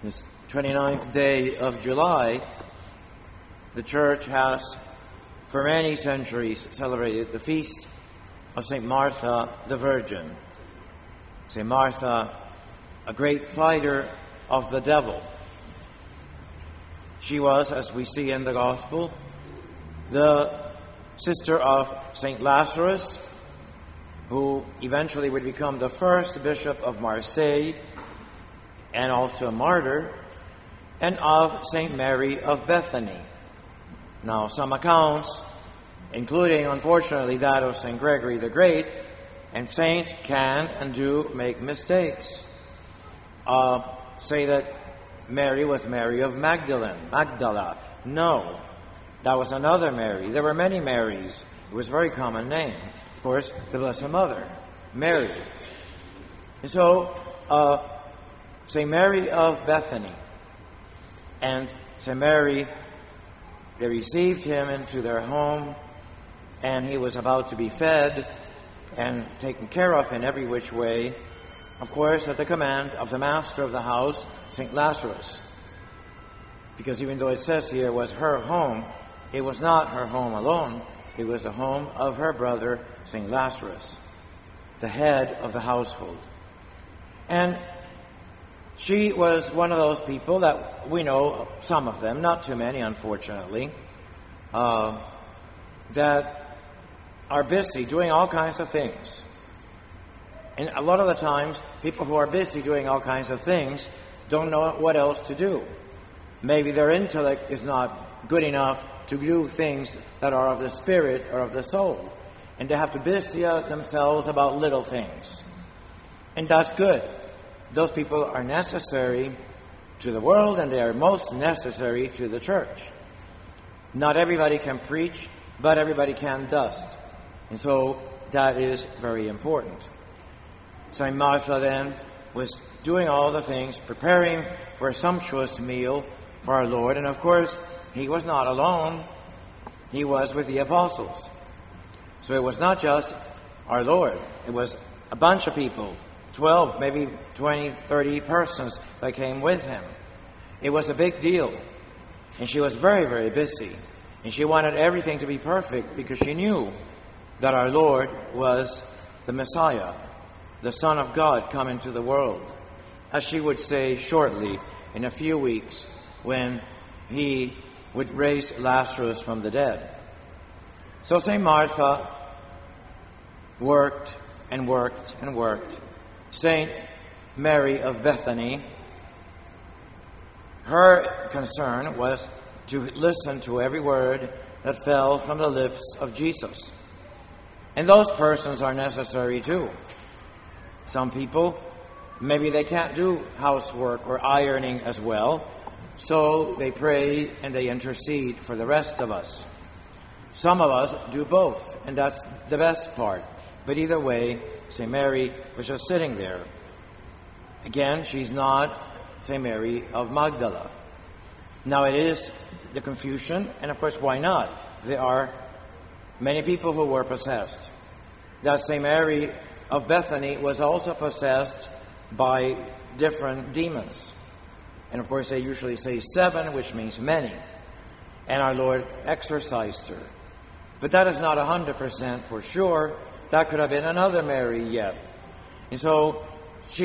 This 29th day of July, the Church has, for many centuries, celebrated the feast of St. Martha the Virgin. St. Martha, a great fighter of the devil. She was, as we see in the Gospel, the sister of St. Lazarus, who eventually would become the first bishop of Marseille and also a martyr, and of St. Mary of Bethany. Now, some accounts, including, unfortunately, that of St. Gregory the Great, and saints can and do make mistakes, say that Mary was Mary of Magdala. No, that was another Mary. There were many Marys. It was a very common name. Of course, the Blessed Mother, Mary. And so, St. Mary of Bethany and St. Mary, they received him into their home, and he was about to be fed and taken care of in every which way, of course, at the command of the master of the house, St. Lazarus. Because even though it says here it was her home, it was not her home alone. It was the home of her brother, St. Lazarus, the head of the household. And she was one of those people that we know, some of them, not too many, unfortunately, that are busy doing all kinds of things. And a lot of the times, people who are busy doing all kinds of things don't know what else to do. Maybe their intellect is not good enough to do things that are of the spirit or of the soul. And they have to busy themselves about little things. And that's good. Those people are necessary to the world, and they are most necessary to the church. Not everybody can preach, but everybody can dust. And so that is very important. St. Martha then was doing all the things, preparing for a sumptuous meal for our Lord. And of course, he was not alone. He was with the apostles. So it was not just our Lord. It was a bunch of people, 12, maybe 20, 30 persons that came with him. It was a big deal. And she was very, very busy. And she wanted everything to be perfect because she knew that our Lord was the Messiah, the Son of God come into the world. As she would say shortly, in a few weeks, when he would raise Lazarus from the dead. So St. Martha worked and worked and worked. St. Mary of Bethany, her concern was to listen to every word that fell from the lips of Jesus. And those persons are necessary too. Some people, maybe they can't do housework or ironing as well, so they pray and they intercede for the rest of us. Some of us do both, and that's the best part. But either way, St. Mary was just sitting there. Again, she's not St. Mary of Magdala. Now it is the confusion, and of course, why not? There are many people who were possessed. That St. Mary of Bethany was also possessed by different demons. And of course, they usually say 7, which means many. And our Lord exorcised her. But that is not 100% for sure. That could have been another Mary yet. And so, she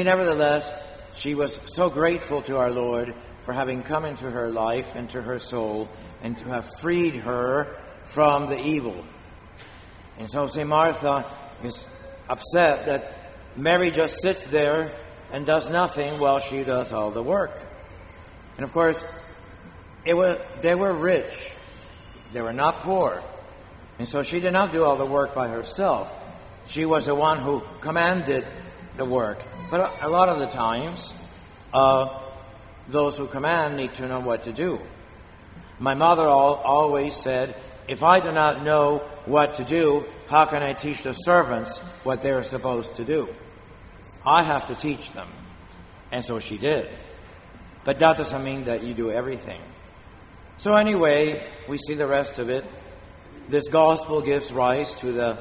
was so grateful to our Lord for having come into her life and to her soul and to have freed her from the evil. And so St. Martha is upset that Mary just sits there and does nothing while she does all the work. And of course, they were rich. They were not poor. And so she did not do all the work by herself. She was the one who commanded the work. But a lot of the times, those who command need to know what to do. My mother always said, if I do not know what to do, how can I teach the servants what they're supposed to do? I have to teach them. And so she did. But that doesn't mean that you do everything. So anyway, we see the rest of it. This gospel gives rise to the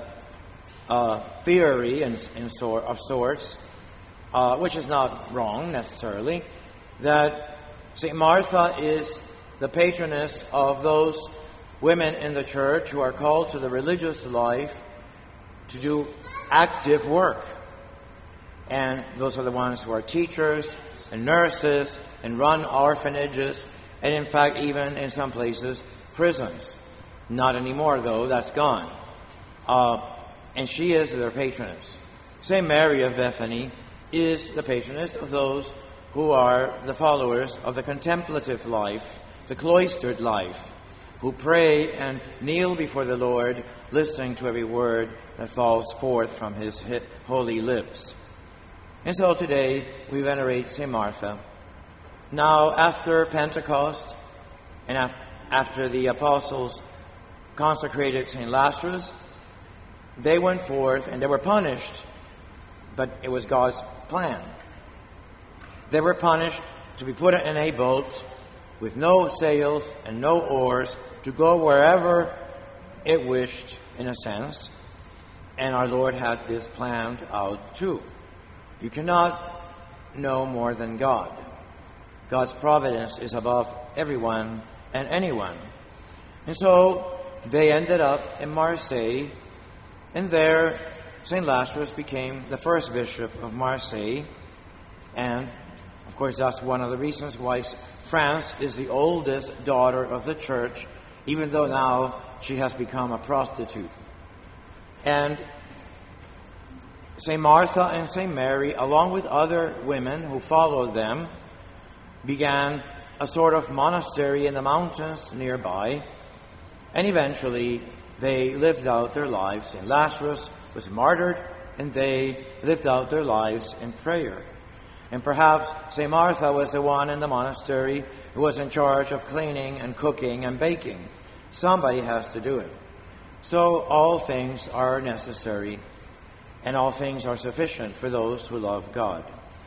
theory of sorts, which is not wrong necessarily, that St. Martha is the patroness of those women in the church who are called to the religious life to do active work. And those are the ones who are teachers and nurses and run orphanages and, in fact, even in some places, prisons. Not anymore, though. That's gone. And she is their patroness. St. Mary of Bethany is the patroness of those who are the followers of the contemplative life, the cloistered life, who pray and kneel before the Lord, listening to every word that falls forth from his holy lips. And so today we venerate St. Martha. Now, after Pentecost and after the apostles consecrated St. Lazarus, they went forth and they were punished, but it was God's plan. They were punished to be put in a boat with no sails and no oars to go wherever it wished, in a sense. And our Lord had this planned out too. You cannot know more than God. God's providence is above everyone and anyone. And so they ended up in Marseille, and there St. Lazarus became the first bishop of Marseille. And, of course, that's one of the reasons why France is the oldest daughter of the church, even though now she has become a prostitute. And St. Martha and St. Mary, along with other women who followed them, began a sort of monastery in the mountains nearby, and eventually they lived out their lives. St. Lazarus was martyred, and they lived out their lives in prayer. And perhaps St. Martha was the one in the monastery who was in charge of cleaning and cooking and baking. Somebody has to do it. So all things are necessary, and all things are sufficient for those who love God.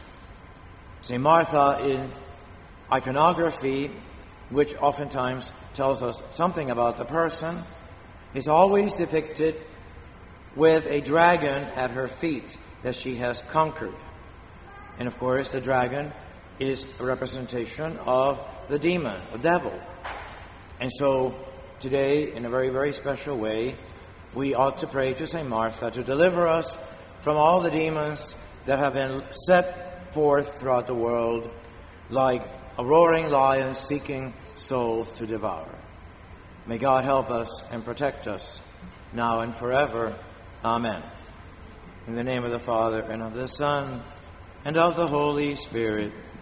St. Martha in iconography, which oftentimes tells us something about the person, is always depicted with a dragon at her feet that she has conquered. And of course, the dragon is a representation of the demon, the devil. And so today, in a very, very special way, we ought to pray to St. Martha to deliver us from all the demons that have been set forth throughout the world like a roaring lion seeking souls to devour. May God help us and protect us now and forever. Amen. In the name of the Father, and of the Son, and of the Holy Spirit.